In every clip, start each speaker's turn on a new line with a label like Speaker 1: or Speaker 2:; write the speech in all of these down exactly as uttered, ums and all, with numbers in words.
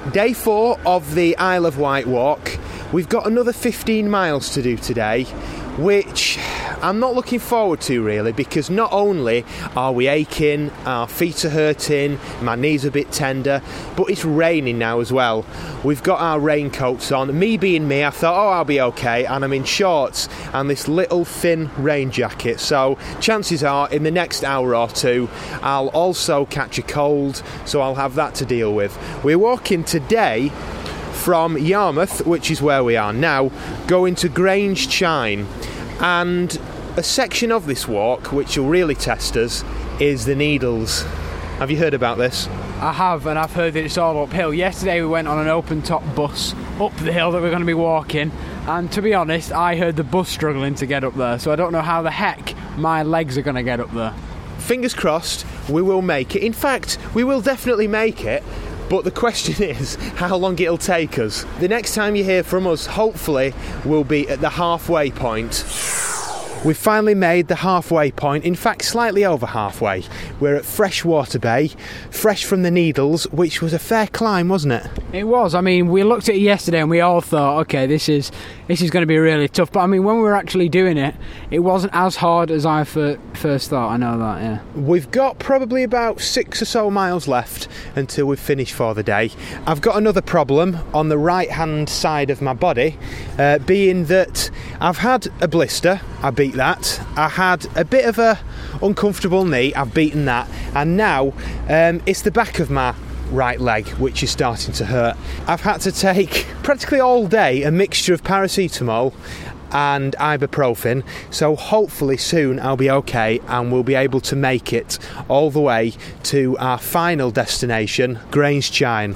Speaker 1: Day four of the Isle of Wight walk. We've got another fifteen miles to do today, which I'm not looking forward to really, because not only are we aching, our feet are hurting, my knees are a bit tender, but it's raining now as well. We've got our raincoats on. Me being me, I thought, oh, I'll be okay, and I'm in shorts and this little thin rain jacket, so chances are in the next hour or two I'll also catch a cold, so I'll have that to deal with. We're walking today from Yarmouth, which is where we are now, going to Grange Chine, and a section of this walk which will really test us is the Needles. Have you heard about this?
Speaker 2: I have, and I've heard that it's all uphill. Yesterday we went on an open top bus up the hill that we're going to be walking, and to be honest, I heard the bus struggling to get up there, so I don't know how the heck my legs are going to get up there.
Speaker 1: Fingers crossed we will make it. In fact, we will definitely make it. But the question is how long it'll take us. The next time you hear from us, hopefully, we'll be at the halfway point. We've finally made the halfway point, in fact slightly over halfway. We're at Freshwater Bay, fresh from the Needles, which was a fair climb, wasn't it?
Speaker 2: It was. I mean, we looked at it yesterday and we all thought, okay, this is this is going to be really tough. But I mean, when we were actually doing it, it wasn't as hard as I f- first thought. I know that, yeah.
Speaker 1: We've got probably about six or so miles left until we've finished for the day. I've got another problem on the right-hand side of my body, uh, being that I've had a blister. I beat that. I had a bit of a uncomfortable knee. I've beaten that, and now um, it's the back of my right leg which is starting to hurt. I've had to take practically all day a mixture of paracetamol and ibuprofen, so hopefully soon I'll be okay and we'll be able to make it all the way to our final destination, Grange Chine.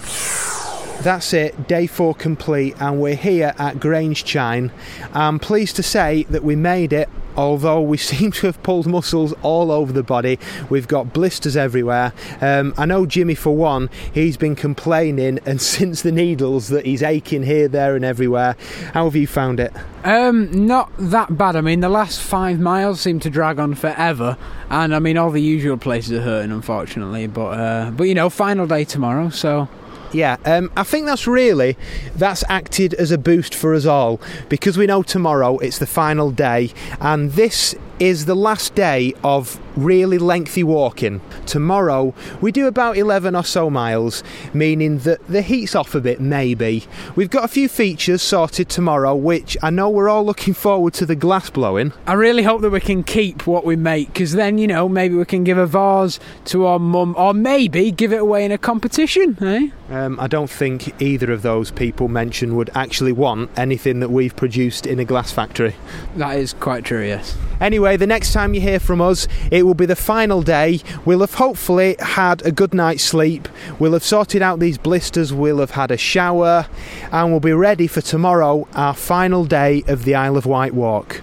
Speaker 1: That's it, day four complete, and we're here at Grange Chine. I'm pleased to say that we made it, although we seem to have pulled muscles all over the body. We've got blisters everywhere. Um, I know Jimmy, for one, he's been complaining, and since the Needles, that he's aching here, there and everywhere. How have you found it?
Speaker 2: Um, not that bad. I mean, the last five miles seem to drag on forever, and I mean, all the usual places are hurting, unfortunately, but, uh, but you know, final day tomorrow, so...
Speaker 1: Yeah, um, I think that's really, that's acted as a boost for us all, because we know tomorrow it's the final day, and this is the last day of really lengthy walking. Tomorrow we do about eleven or so miles, meaning that the heat's off a bit, maybe. We've got a few features sorted tomorrow, which I know we're all looking forward to the glass blowing.
Speaker 2: I really hope that we can keep what we make, because then, you know, maybe we can give a vase to our mum, or maybe give it away in a competition, eh?
Speaker 1: Um, I don't think either of those people mentioned would actually want anything that we've produced in a glass factory.
Speaker 2: That is quite true, yes.
Speaker 1: Anyway, the next time you hear from us, it will be the final day. We'll have hopefully had a good night's sleep. We'll have sorted out these blisters. We'll have had a shower. And we'll be ready for tomorrow, our final day of the Isle of Wight walk.